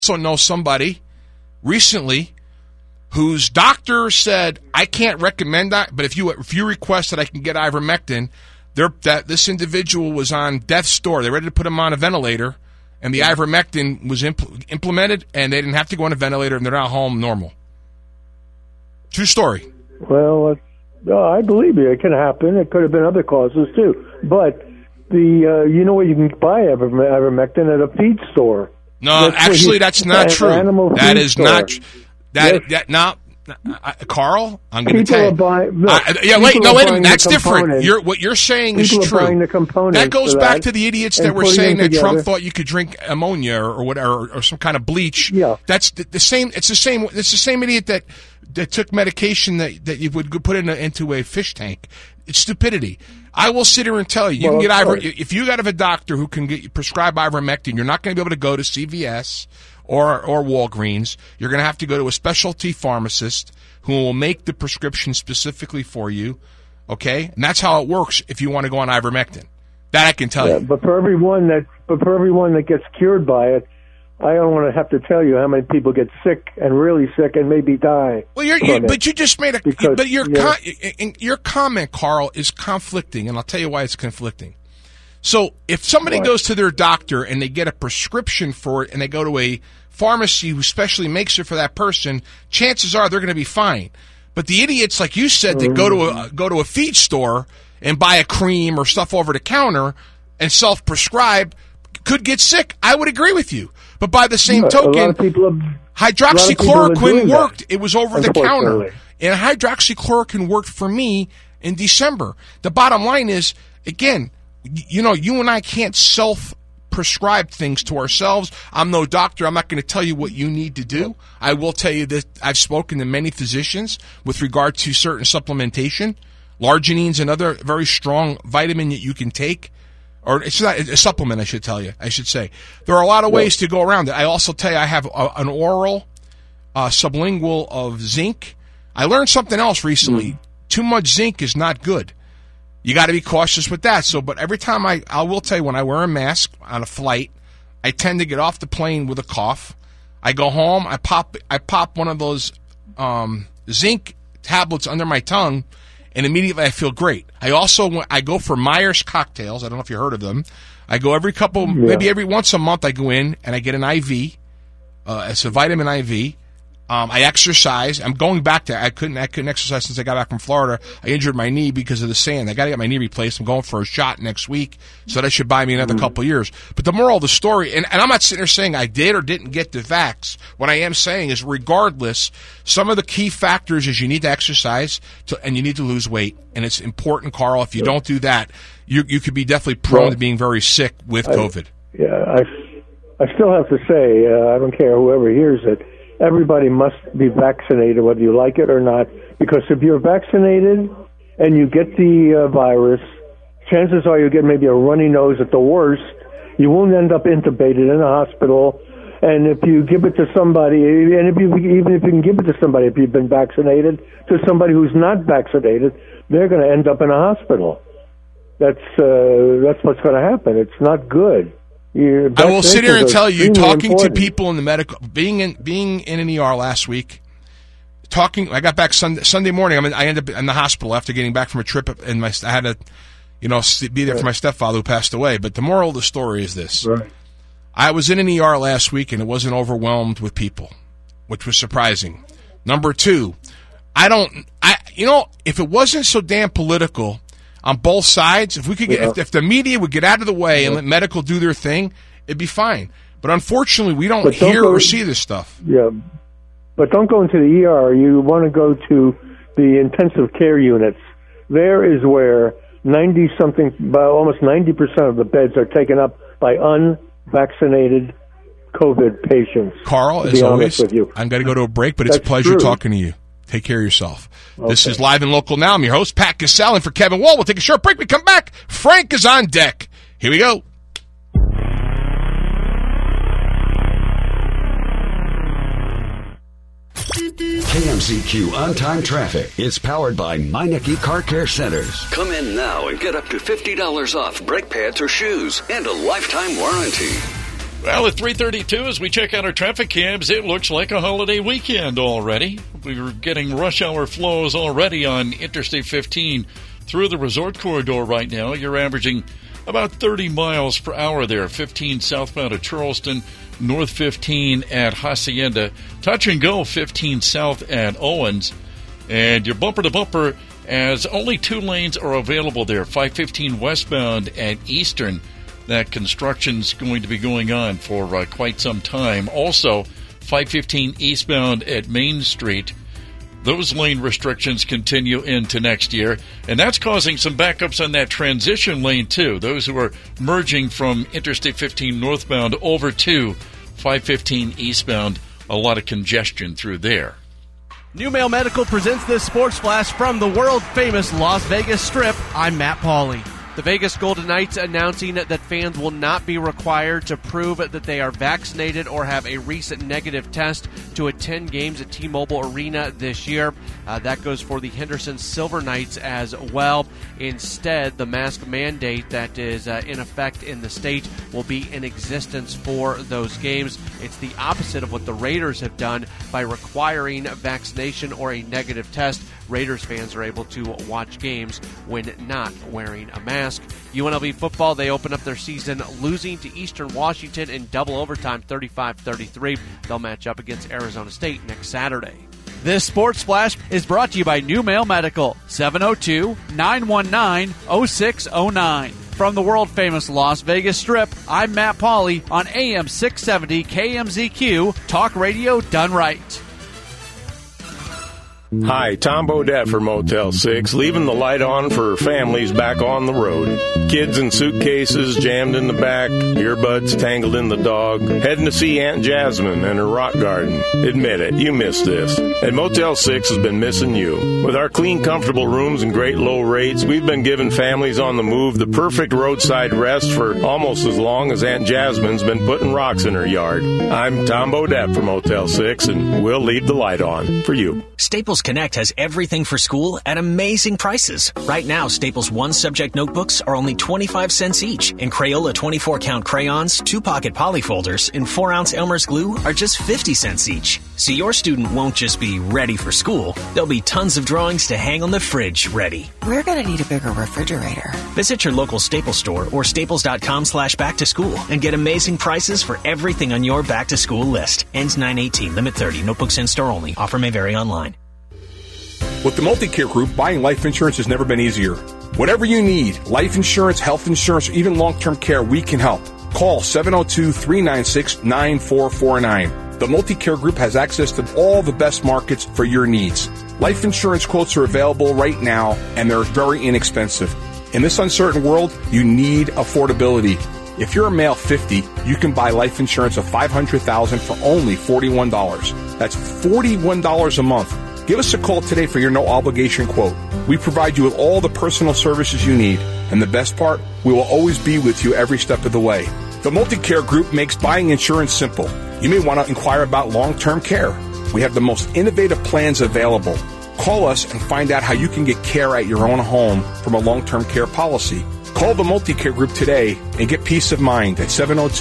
also know somebody recently whose doctor said, I can't recommend that, but if you request that I can get ivermectin, that this individual was on death's door. They're ready to put him on a ventilator, and the ivermectin was implemented, and they didn't have to go on a ventilator, and they're now home normal. True story. Well, I believe you. It can happen. It could have been other causes, too. But you know where you can buy ivermectin at a feed store. No, that's not true. That is not true. Carl, I'm going to tell you. Wait a minute. That's different. What you're saying is true. That goes back to the idiots that were saying that Trump thought you could drink ammonia or whatever, or some kind of bleach. Yeah. That's the same. It's the same idiot that took medication that you would put into a fish tank. It's stupidity. I will sit here and tell you, can get if you have a doctor who can prescribe ivermectin, you're not going to be able to go to CVS or Walgreens. You're going to have to go to a specialty pharmacist who will make the prescription specifically for you, okay? And that's how it works if you want to go on ivermectin. That I can tell you. But for everyone that gets cured by it, I don't want to have to tell you how many people get sick and really sick and maybe die. Well, you just made your comment, Carl, is conflicting, and I'll tell you why it's conflicting. So if somebody goes to their doctor and they get a prescription for it and they go to a pharmacy who specially makes it for that person, chances are they're going to be fine. But the idiots, like you said, that go to a feed store and buy a cream or stuff over the counter and self-prescribe could get sick. I would agree with you. But by the same token, hydroxychloroquine worked. It was over the counter. And hydroxychloroquine worked for me in December. The bottom line is, again, you and I can't self-prescribe things to ourselves. I'm no doctor. I'm not going to tell you what you need to do. I will tell you that I've spoken to many physicians with regard to certain supplementation. L-arginine's another very strong vitamin that you can take. Or it's not a supplement, I should say. There are a lot of ways to go around it. I also tell you I have an oral sublingual of zinc. I learned something else recently. Too much zinc is not good. You got to be cautious with that. But every time I will tell you, when I wear a mask on a flight, I tend to get off the plane with a cough. I go home, I pop one of those zinc tablets under my tongue, and immediately I feel great. I go for Myers cocktails. I don't know if you heard of them. I go maybe every once a month I go in and I get an IV. It's a vitamin IV. I exercise. I'm going back to. I couldn't exercise since I got back from Florida. I injured my knee because of the sand. I got to get my knee replaced. I'm going for a shot next week, so that should buy me another couple of years. But the moral of the story, and I'm not sitting there saying I did or didn't get the vax. What I am saying is, regardless, some of the key factors is you need to exercise and you need to lose weight, and it's important, Carl. If you don't do that, you could be definitely prone to being very sick with COVID. I still have to say, I don't care whoever hears it. Everybody must be vaccinated, whether you like it or not, because if you're vaccinated and you get the virus, chances are you'll get maybe a runny nose at the worst. You won't end up intubated in a hospital. And if you give it to somebody, and even if you can give it to somebody if you've been vaccinated, to somebody who's not vaccinated, they're going to end up in a hospital. That's what's going to happen. It's not good. I will sit here and tell you, talking to people in the medical, being in an ER last week, I got back Sunday morning. I ended up in the hospital after getting back from a trip, and I had to, be there for my stepfather who passed away. But the moral of the story is this: I was in an ER last week, and it wasn't overwhelmed with people, which was surprising. Number two, if it wasn't so damn political on both sides, if we could if the media would get out of the way and let medical do their thing, it'd be fine. But unfortunately, we don't hear or see this stuff. Yeah, but don't go into the ER. You want to go to the intensive care units. There is where almost 90% of the beds are taken up by unvaccinated COVID patients. Carl, as always, I'm going to go to a break, but it's a pleasure talking to you. Take care of yourself. Okay. This is Live and Local Now. I'm your host, Pat Cassell, and for Kevin Wall. We'll take a short break. We come back. Frank is on deck. Here we go. KMCQ On-Time Traffic is powered by Meineke Car Care Centers. Come in now and get up to $50 off brake pads or shoes and a lifetime warranty. Well, at 3:32, as we check out our traffic cams, it looks like a holiday weekend already. We're getting rush hour flows already on Interstate 15 through the resort corridor right now. You're averaging about 30 miles per hour there. 15 southbound at Charleston, north 15 at Hacienda, touch and go 15 south at Owens. And you're bumper to bumper as only 2 lanes are available there. 515 westbound at Eastern. That construction's going to be going on for quite some time. Also, 515 eastbound at Main Street. Those lane restrictions continue into next year, and that's causing some backups on that transition lane, too. Those who are merging from Interstate 15 northbound over to 515 eastbound, a lot of congestion through there. New Mail Medical presents this Sports Flash from the world-famous Las Vegas Strip. I'm Matt Pauley. The Vegas Golden Knights announcing that fans will not be required to prove that they are vaccinated or have a recent negative test to attend games at T-Mobile Arena this year. That goes for the Henderson Silver Knights as well. Instead, the mask mandate that is in effect in the state will be in existence for those games. It's the opposite of what the Raiders have done by requiring vaccination or a negative test. Raiders fans are able to watch games when not wearing a mask. UNLV football, they open up their season losing to Eastern Washington in double overtime 35-33. They'll match up against Arizona State next Saturday. This Sports Flash is brought to you by New Mail Medical, 702-919-0609. From the world-famous Las Vegas Strip, I'm Matt Pauley on AM 670 KMZQ, talk radio done right. Hi, Tom Bodette for Motel 6, leaving the light on for families back on the road. Kids in suitcases jammed in the back, earbuds tangled in the dog, heading to see Aunt Jasmine and her rock garden. Admit it, you missed this. And Motel 6 has been missing you. With our clean, comfortable rooms and great low rates, we've been giving families on the move the perfect roadside rest for almost as long as Aunt Jasmine's been putting rocks in her yard. I'm Tom Bodette for Motel 6, and we'll leave the light on for you. Staples Connect has everything for school at amazing prices. Right now, Staples 1-subject notebooks are only 25 cents each, and Crayola 24-count crayons, 2-pocket polyfolders, and 4-ounce Elmer's glue are just 50 cents each. So your student won't just be ready for school. There'll be tons of drawings to hang on the fridge ready. We're going to need a bigger refrigerator. Visit your local Staples store or staples.com/back-to-school and get amazing prices for everything on your back-to-school list. Ends 9/18, limit 30, notebooks in-store only. Offer may vary online. With the Multi-Care Group, buying life insurance has never been easier. Whatever you need, life insurance, health insurance, or even long-term care, we can help. Call 702-396-9449. The Multi-Care Group has access to all the best markets for your needs. Life insurance quotes are available right now, and they're very inexpensive. In this uncertain world, you need affordability. If you're a male 50, you can buy life insurance of $500,000 for only $41. That's $41 a month. Give us a call today for your no-obligation quote. We provide you with all the personal services you need. And the best part, we will always be with you every step of the way. The Multi-Care Group makes buying insurance simple. You may want to inquire about long-term care. We have the most innovative plans available. Call us and find out how you can get care at your own home from a long-term care policy. Call the Multi-Care Group today and get peace of mind at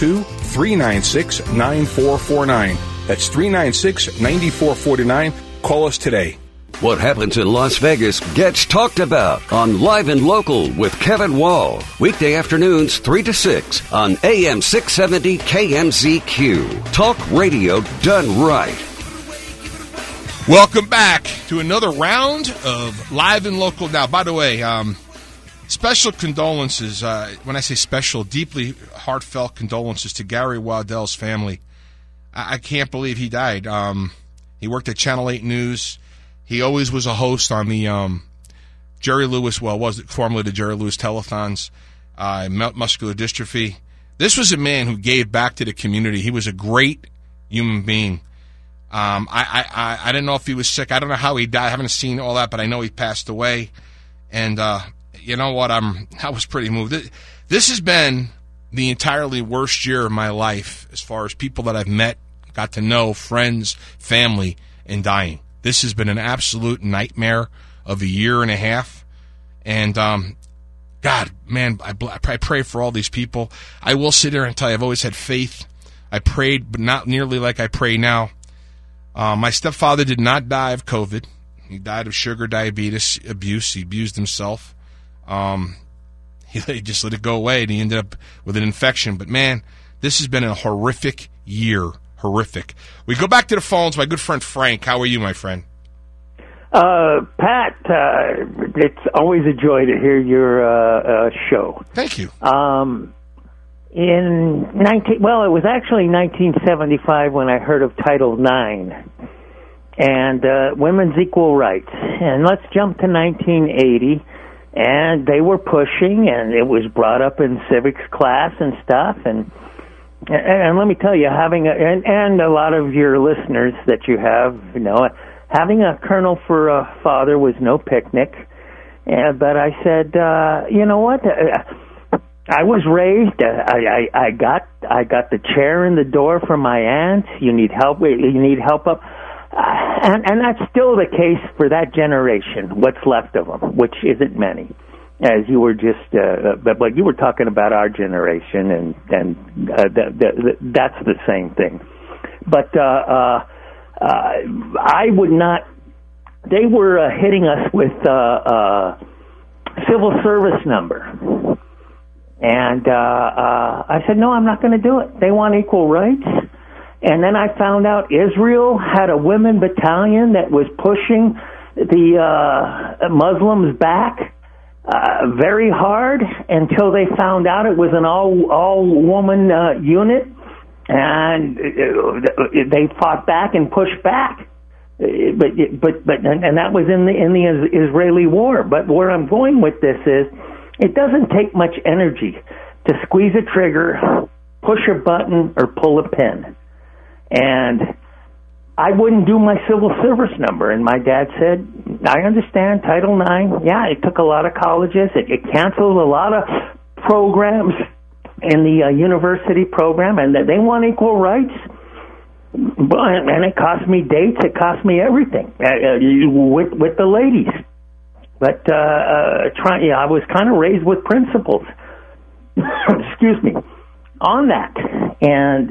702-396-9449. That's 396-9449. Call us today. What happens in Las Vegas gets talked about on Live and Local with Kevin Wall. Weekday afternoons 3 to 6 on AM 670 KMZQ. Talk radio done right. Welcome back to another round of Live and Local. Now, by the way, special condolences. When I say special, deeply heartfelt condolences to Gary Waddell's family. I can't believe he died. He worked at Channel 8 News. He always was a host on the Jerry Lewis, was formerly the Jerry Lewis telethons, muscular dystrophy. This was a man who gave back to the community. He was a great human being. I didn't know if he was sick. I don't know how he died. I haven't seen all that, but I know he passed away. And you know what? I was pretty moved. This has been the entirely worst year of my life as far as people that I've met, got to know, friends, family, and dying. This has been an absolute nightmare of a year and a half. And, God, man, I pray for all these people. I will sit here and tell you, I've always had faith I prayed, but not nearly like I pray now. My stepfather did not die of COVID. He died of sugar diabetes abuse. He abused himself. He just let it go away, and he ended up with an infection. But, man, this has been a horrific year. Horrific. We go back to the phones. My good friend Frank. How are you, my friend? Pat, it's always a joy to hear your show. Thank you. It was actually 1975 when I heard of Title IX and women's equal rights. And let's jump to 1980, and they were pushing, and it was brought up in civics class and stuff. And let me tell you, and a lot of your listeners that you have, having a colonel for a father was no picnic. But I said, you know what? I was raised. I got the chair in the door from my aunt. You need help. You need help up, and that's still the case for that generation. What's left of them, which isn't many, as you were just. But you were talking about our generation, and that's the same thing. But I would not. They were hitting us with civil service number. And I said, no, I'm not going to do it. They want equal rights. And then I found out Israel had a women battalion that was pushing the Muslims back very hard until they found out it was an all-woman unit. And they fought back and pushed back. But that was in the Israeli war. But where I'm going with this is, it doesn't take much energy to squeeze a trigger, push a button, or pull a pin. And I wouldn't do my civil service number. And my dad said, I understand, Title IX. Yeah, it took a lot of colleges. It canceled a lot of programs in the university program, and they want equal rights. And it cost me dates. It cost me everything with the ladies. But I was kind of raised with principles. Excuse me. On that, and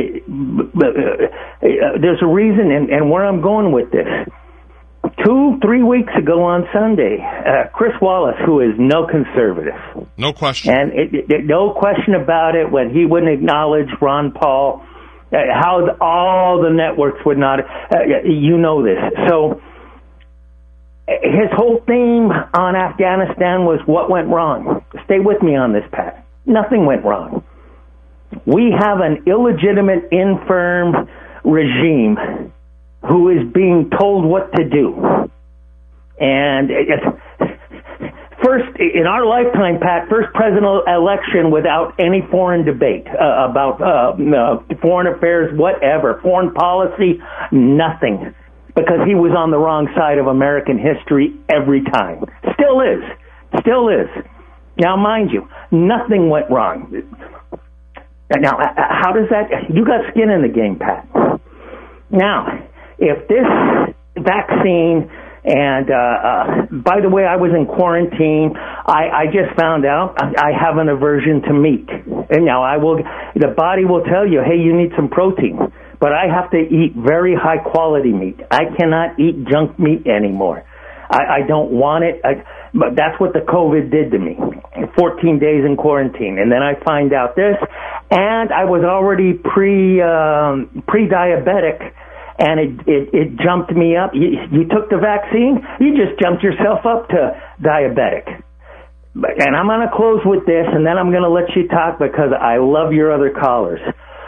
there's a reason, and where I'm going with this. 2-3 weeks ago on Sunday, Chris Wallace, who is no conservative, no question, and no question about it, when he wouldn't acknowledge Ron Paul, how all the networks would not, this, so. His whole theme on Afghanistan was what went wrong. Stay with me on this, Pat. Nothing went wrong. We have an illegitimate, infirm regime who is being told what to do. And first, in our lifetime, Pat, first presidential election without any foreign debate about foreign affairs, whatever, foreign policy, nothing. Because he was on the wrong side of American history every time. Still is. Now, mind you, nothing went wrong. Now, how does that... You got skin in the game, Pat. Now, if this vaccine... And, by the way, I was in quarantine. I just found out I have an aversion to meat. And now the body will tell you, hey, you need some protein. But I have to eat very high-quality meat. I cannot eat junk meat anymore. I don't want it. But that's what the COVID did to me. 14 days in quarantine. And then I find out this. And I was already pre-diabetic. And it jumped me up. You took the vaccine, you just jumped yourself up to diabetic. And I'm going to close with this, and then I'm going to let you talk because I love your other callers.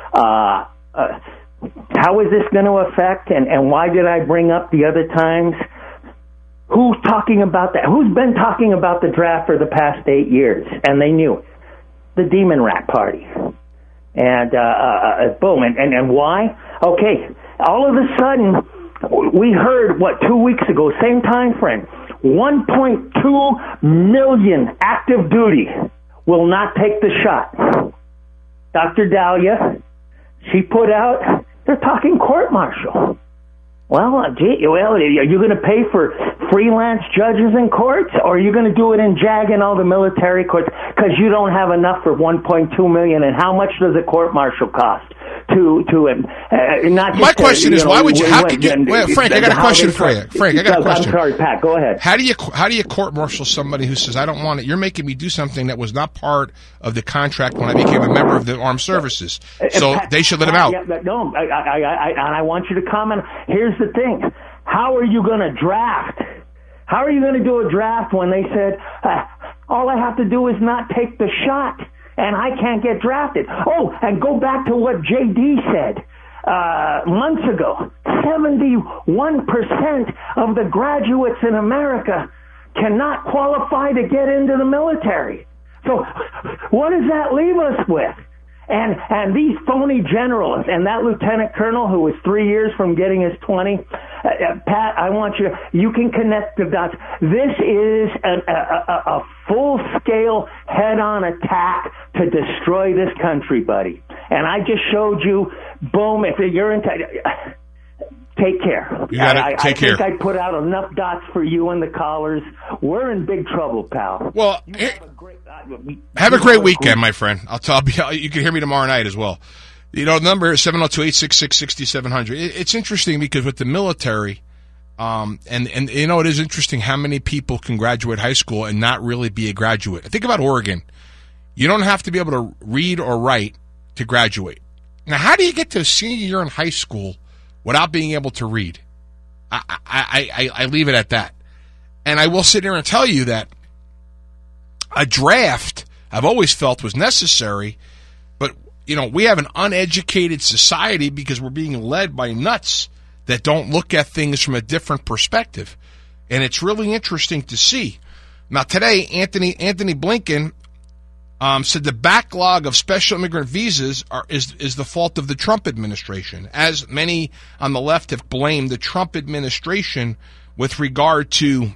How is this going to affect, and why did I bring up the other times? Who's talking about that? Who's been talking about the draft for the past 8 years? And they knew it. The Demon Rat Party. And boom. And why? Okay. All of a sudden, we heard, 2 weeks ago, same time frame, 1.2 million active duty will not take the shot. Dr. Dahlia, she put out, they're talking court-martial. Well, are you going to pay for freelance judges in courts, or are you going to do it in JAG and all the military courts because you don't have enough for 1.2 million? And how much does a court-martial cost? not. My question is, why would you? How could you? Wait, Frank, I got a question for you. Frank, I got a question. I'm sorry, Pat. Go ahead. How do you court-martial somebody who says, "I don't want it"? You're making me do something that was not part of the contract when I became a member of the armed services. So Pat, they should let him out. No, I want you to comment. Here's the thing: how are you going to draft? How are you going to do a draft when they said all I have to do is not take the shot and I can't get drafted? Oh, and go back to what JD said months ago. 71% of the graduates in America cannot qualify to get into the military. So what does that leave us with? And these phony generals and that lieutenant colonel who was 3 years from getting his 20, Pat, I want you can connect the dots. This is a full-scale head-on attack to destroy this country, buddy. And I just showed you, boom, if you're into... Take care. You gotta take care. I think I put out enough dots for you and the callers. We're in big trouble, pal. Well, have a great weekend, my friend. You can hear me tomorrow night as well. You know, the number is 702-866-6700. It's interesting because with the military, and you know, it is interesting how many people can graduate high school and not really be a graduate. Think about Oregon. You don't have to be able to read or write to graduate. Now, how do you get to a senior year in high school without being able to read? I leave it at that. And I will sit here and tell you that a draft, I've always felt, was necessary, but, you know, we have an uneducated society because we're being led by nuts that don't look at things from a different perspective. And it's really interesting to see. Now, today, Anthony Blinken said the backlog of special immigrant visas is the fault of the Trump administration, as many on the left have blamed the Trump administration with regard to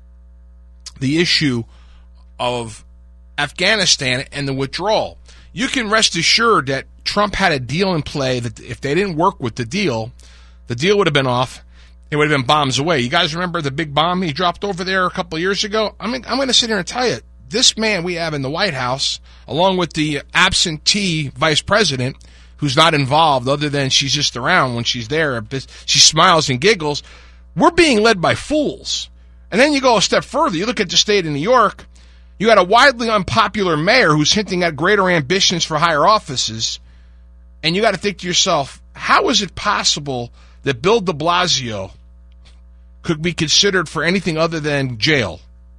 the issue of Afghanistan and the withdrawal. You can rest assured that Trump had a deal in play that if they didn't work with the deal would have been off. It would have been bombs away. You guys remember the big bomb he dropped over there a couple of years ago? I'm going to sit here and tell you, this man we have in the White House, along with the absentee vice president, who's not involved other than she's just around when she's there, she smiles and giggles, we're being led by fools. And then you go a step further. You look at the state of New York. You got a widely unpopular mayor who's hinting at greater ambitions for higher offices. And you got to think to yourself, how is it possible that Bill de Blasio could be considered for anything other than jail?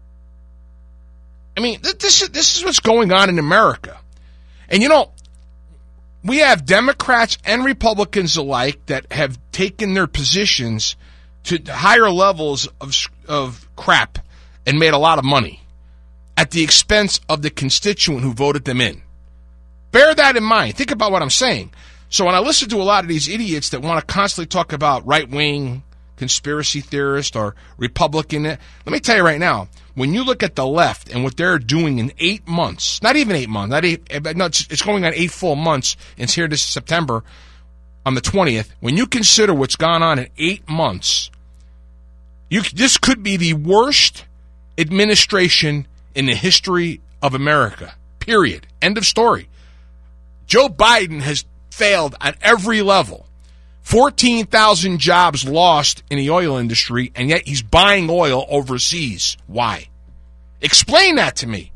I mean, this is what's going on in America. And, you know, we have Democrats and Republicans alike that have taken their positions to higher levels of crap and made a lot of money at the expense of the constituent who voted them in. Bear that in mind. Think about what I'm saying. So when I listen to a lot of these idiots that want to constantly talk about right-wing conspiracy theorists or Republican, let me tell you right now, when you look at the left and what they're doing in 8 months, not even 8 months, it's going on 8 full months, and it's here this September on the 20th. When you consider what's gone on in 8 months, this could be the worst administration in the history of America, period. End of story. Joe Biden has failed on every level. 14,000 jobs lost in the oil industry, and yet he's buying oil overseas. Why? Explain that to me.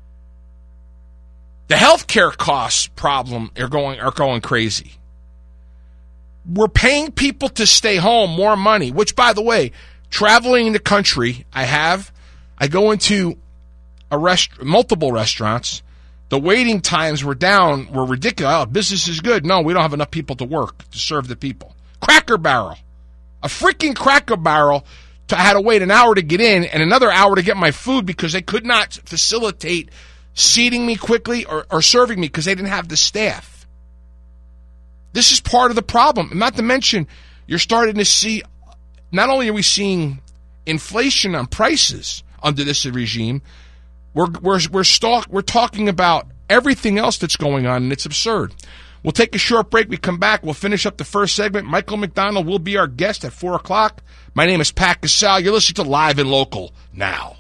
The healthcare costs problem are going crazy. We're paying people to stay home more money, which, by the way, traveling in the country, I go into multiple restaurants. The waiting times were ridiculous. Oh, business is good. No, we don't have enough people to work to serve the people. Cracker Barrel. A freaking Cracker Barrel. I had to wait an hour to get in and another hour to get my food because they could not facilitate seating me quickly or serving me because they didn't have the staff. This is part of the problem. Not to mention, you're starting to see, not only are we seeing inflation on prices under this regime, we're talking about everything else that's going on, and it's absurd. We'll take a short break. We come back. We'll finish up the first segment. Michael McDonald will be our guest at 4 o'clock. My name is Pat Casale. You're listening to Live and Local now.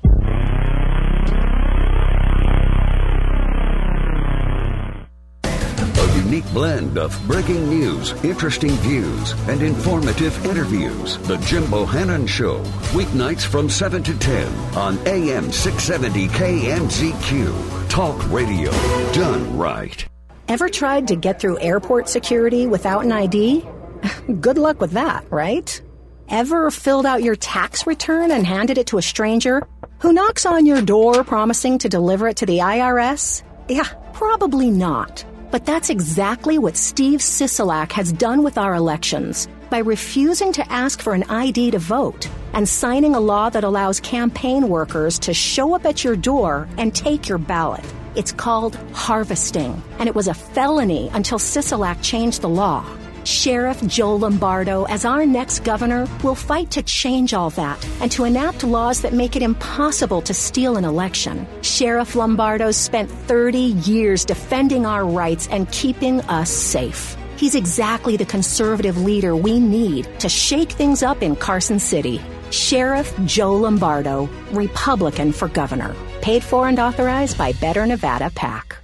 A unique blend of breaking news, interesting views, and informative interviews. The Jim Bohannon Show, weeknights from 7 to 10 on AM 670 KMZQ. Talk radio done right. Ever tried to get through airport security without an ID? Good luck with that, right? Ever filled out your tax return and handed it to a stranger who knocks on your door promising to deliver it to the IRS? Yeah, probably not. But that's exactly what Steve Sisolak has done with our elections by refusing to ask for an ID to vote and signing a law that allows campaign workers to show up at your door and take your ballot. It's called harvesting, and it was a felony until Sisolak changed the law. Sheriff Joe Lombardo, as our next governor, will fight to change all that and to enact laws that make it impossible to steal an election. Sheriff Lombardo spent 30 years defending our rights and keeping us safe. He's exactly the conservative leader we need to shake things up in Carson City. Sheriff Joe Lombardo, Republican for governor. Paid for and authorized by Better Nevada PAC.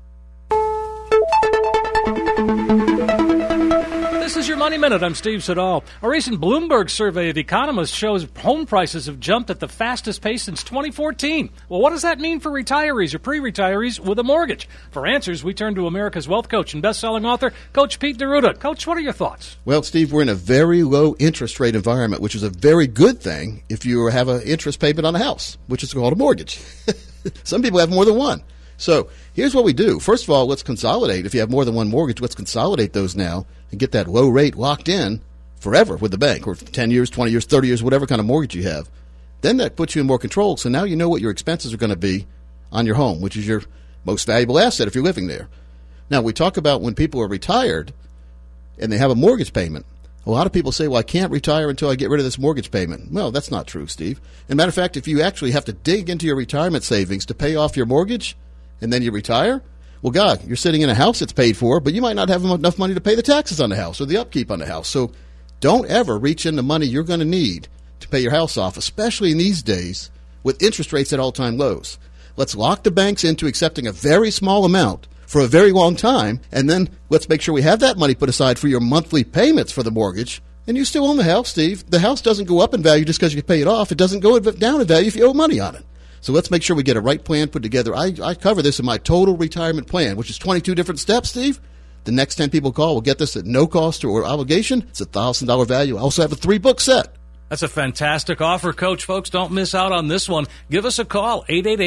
This is your Money Minute. I'm Steve Siddall. A recent Bloomberg survey of economists shows home prices have jumped at the fastest pace since 2014. Well, what does that mean for retirees or pre-retirees with a mortgage? For answers, we turn to America's wealth coach and best-selling author, Coach Pete D'Arruda. Coach, what are your thoughts? Well, Steve, we're in a very low interest rate environment, which is a very good thing if you have an interest payment on a house, which is called a mortgage. Some people have more than one. So here's what we do. First of all, let's consolidate. If you have more than one mortgage, let's consolidate those now and get that low rate locked in forever with the bank, or 10 years, 20 years, 30 years, whatever kind of mortgage you have. Then that puts you in more control. So now you know what your expenses are going to be on your home, which is your most valuable asset if you're living there. Now, we talk about when people are retired and they have a mortgage payment. A lot of people say, well, I can't retire until I get rid of this mortgage payment. Well, that's not true, Steve. As a matter of fact, if you actually have to dig into your retirement savings to pay off your mortgage and then you retire, well, God, you're sitting in a house that's paid for, but you might not have enough money to pay the taxes on the house or the upkeep on the house. So don't ever reach into money you're going to need to pay your house off, especially in these days with interest rates at all-time lows. Let's lock the banks into accepting a very small amount for a very long time, and then let's make sure we have that money put aside for your monthly payments for the mortgage. And you still own the house, Steve. The house doesn't go up in value just because you pay it off. It doesn't go down in value if you owe money on it. So let's make sure we get a right plan put together. I cover this in my total retirement plan, which is 22 different steps, Steve. The next 10 people call will get this at no cost or obligation. It's a $1,000 value. I also have a 3-book set. That's a fantastic offer, Coach. Folks, don't miss out on this one. Give us a call,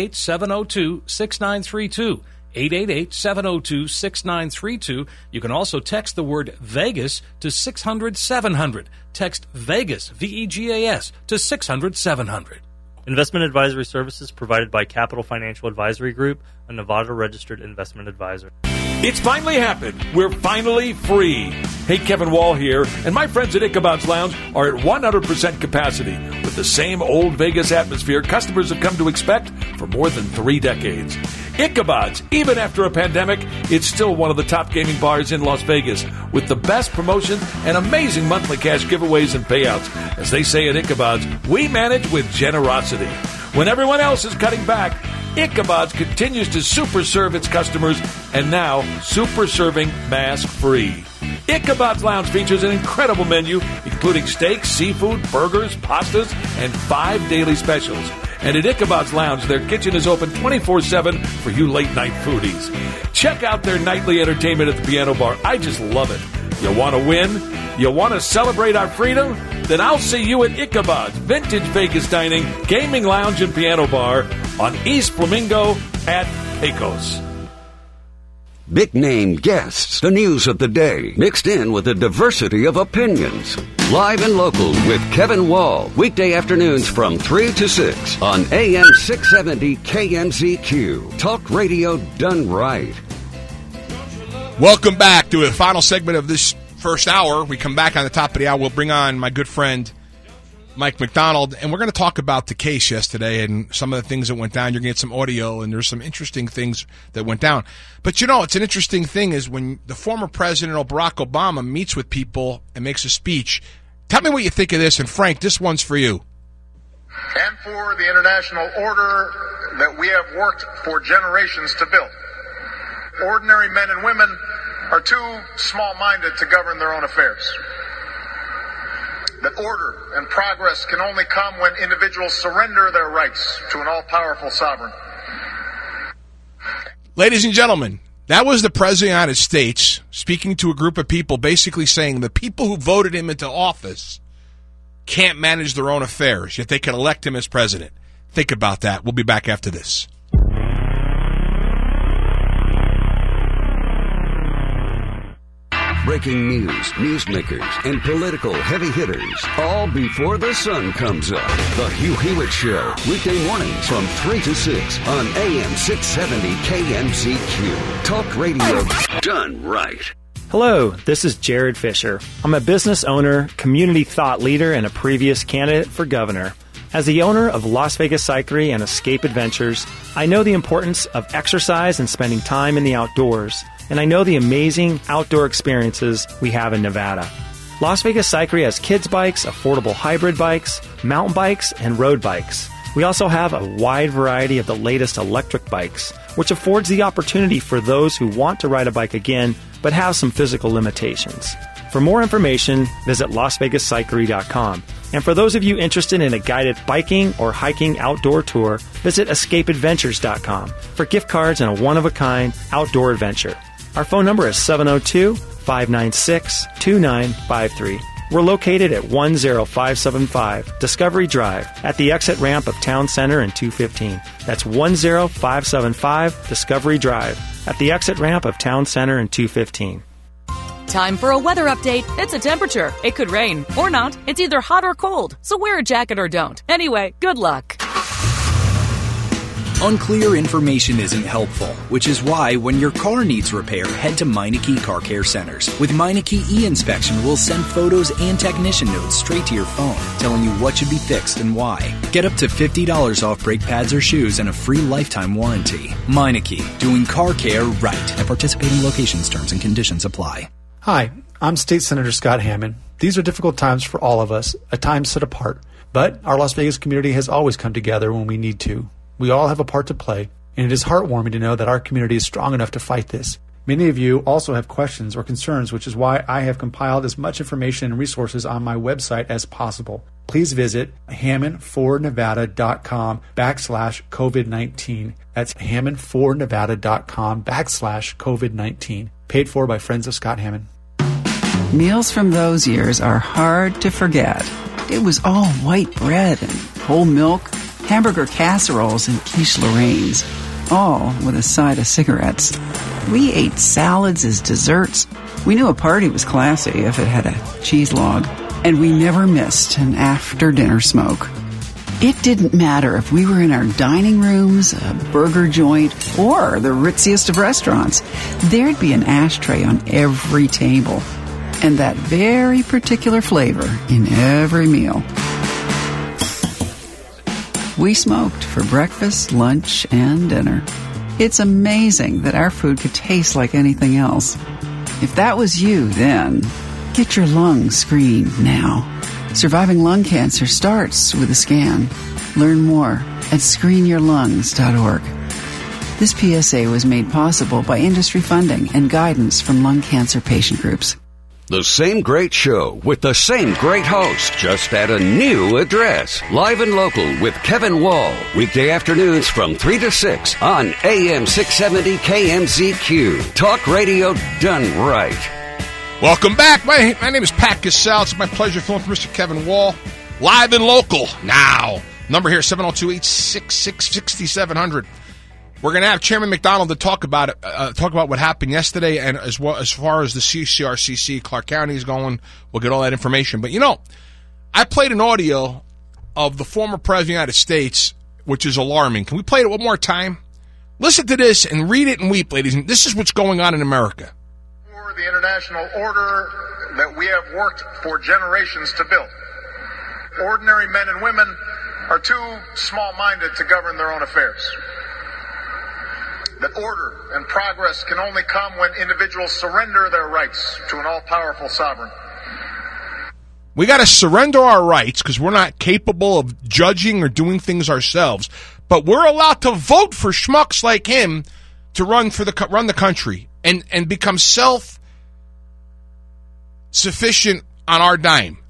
888-702-6932. 888-702-6932. You can also text the word Vegas to 600-700. Text Vegas, V-E-G-A-S, to 600-700. Investment advisory services provided by Capital Financial Advisory Group, a Nevada-registered investment advisor. It's finally happened. We're finally free. Hey, Kevin Wall here, and my friends at Ichabod's Lounge are at 100% capacity with the same old Vegas atmosphere customers have come to expect for more than 3 decades. Ichabod's, even after a pandemic, it's still one of the top gaming bars in Las Vegas with the best promotions and amazing monthly cash giveaways and payouts. As they say at Ichabod's, we manage with generosity. When everyone else is cutting back, Ichabod's continues to super serve its customers, and now super serving mask-free. Ichabod's Lounge features an incredible menu, including steaks, seafood, burgers, pastas, and 5 daily specials. And at Ichabod's Lounge, their kitchen is open 24/7 for you late-night foodies. Check out their nightly entertainment at the Piano Bar. I just love it. You want to win? You want to celebrate our freedom? Then I'll see you at Ichabod's Vintage Vegas Dining, Gaming Lounge, and Piano Bar on East Flamingo at Pecos. Big name guests, the news of the day, mixed in with a diversity of opinions. Live and local with Kevin Wall, weekday afternoons from 3 to 6 on AM 670 KMZQ. Talk radio done right. Welcome back to a final segment of this first hour. We come back on the top of the hour. We'll bring on my good friend Mike McDonald, and we're going to talk about the case yesterday and some of the things that went down. You're going to get some audio, and there's some interesting things that went down. But, you know, it's an interesting thing is when the former president, Barack Obama, meets with people and makes a speech. Tell me what you think of this, and Frank, this one's for you. And for the international order that we have worked for generations to build. Ordinary men and women are too small-minded to govern their own affairs. That order and progress can only come when individuals surrender their rights to an all-powerful sovereign. Ladies and gentlemen, that was the President of the United States speaking to a group of people, basically saying the people who voted him into office can't manage their own affairs, yet they can elect him as president. Think about that. We'll be back after this. Breaking news, newsmakers, and political heavy hitters, all before the sun comes up. The Hugh Hewitt Show, weekday mornings from 3 to 6 on AM 670 KMZQ. Talk radio done right. Hello, this is Jared Fisher. I'm a business owner, community thought leader, and a previous candidate for governor. As the owner of Las Vegas Cyclery and Escape Adventures, I know the importance of exercise and spending time in the outdoors, and I know the amazing outdoor experiences we have in Nevada. Las Vegas Cyclery has kids bikes, affordable hybrid bikes, mountain bikes, and road bikes. We also have a wide variety of the latest electric bikes, which affords the opportunity for those who want to ride a bike again but have some physical limitations. For more information, visit LasVegasCyclery.com. And for those of you interested in a guided biking or hiking outdoor tour, visit EscapeAdventures.com for gift cards and a one-of-a-kind outdoor adventure. Our phone number is 702-596-2953. We're located at 10575 Discovery Drive at the exit ramp of Town Center and 215. That's 10575 Discovery Drive at the exit ramp of Town Center and 215. Time for a weather update. It's a temperature. It could rain or not. It's either hot or cold. So wear a jacket or don't. Anyway, good luck. Unclear information isn't helpful, which is why when your car needs repair, head to Meineke Car Care Centers. With Meineke e-Inspection, we'll send photos and technician notes straight to your phone, telling you what should be fixed and why. Get up to $50 off brake pads or shoes and a free lifetime warranty. Meineke, doing car care right. At participating locations, terms and conditions apply. Hi, I'm State Senator Scott Hammond. These are difficult times for all of us, a time set apart. But our Las Vegas community has always come together when we need to. We all have a part to play, and it is heartwarming to know that our community is strong enough to fight this. Many of you also have questions or concerns, which is why I have compiled as much information and resources on my website as possible. Please visit HammondForNevada.com/COVID-19. That's HammondForNevada.com/COVID-19. Paid for by Friends of Scott Hammond. Meals from those years are hard to forget. It was all white bread and whole milk, hamburger casseroles and quiche Lorraines, all with a side of cigarettes. We ate salads as desserts. We knew a party was classy if it had a cheese log, and we never missed an after-dinner smoke. It didn't matter if we were in our dining rooms, a burger joint, or the ritziest of restaurants. There'd be an ashtray on every table, and that very particular flavor in every meal. We smoked for breakfast, lunch, and dinner. It's amazing that our food could taste like anything else. If that was you then, get your lungs screened now. Surviving lung cancer starts with a scan. Learn more at screenyourlungs.org. This PSA was made possible by industry funding and guidance from lung cancer patient groups. The same great show with the same great host, just at a new address. Live and Local with Kevin Wall. Weekday afternoons from 3 to 6 on AM 670 KMZQ. Talk radio done right. Welcome back. My name is Pat Cassell. It's my pleasure filling for Mr. Kevin Wall. Live and Local now. Number here, 702-866-6700. We're going to have Chairman McDonald to talk about it, talk about what happened yesterday, and as well as far as the CCRCC, Clark County is going. We'll get all that information. But, you know, I played an audio of the former President of the United States, which is alarming. Can we play it one more time? Listen to this and read it and weep, ladies. And this is what's going on in America. For the international order that we have worked for generations to build. Ordinary men and women are too small-minded to govern their own affairs. That order and progress can only come when individuals surrender their rights to an all-powerful sovereign. We got to surrender our rights because we're not capable of judging or doing things ourselves. But we're allowed to vote for schmucks like him to run the country and become self sufficient on our dime.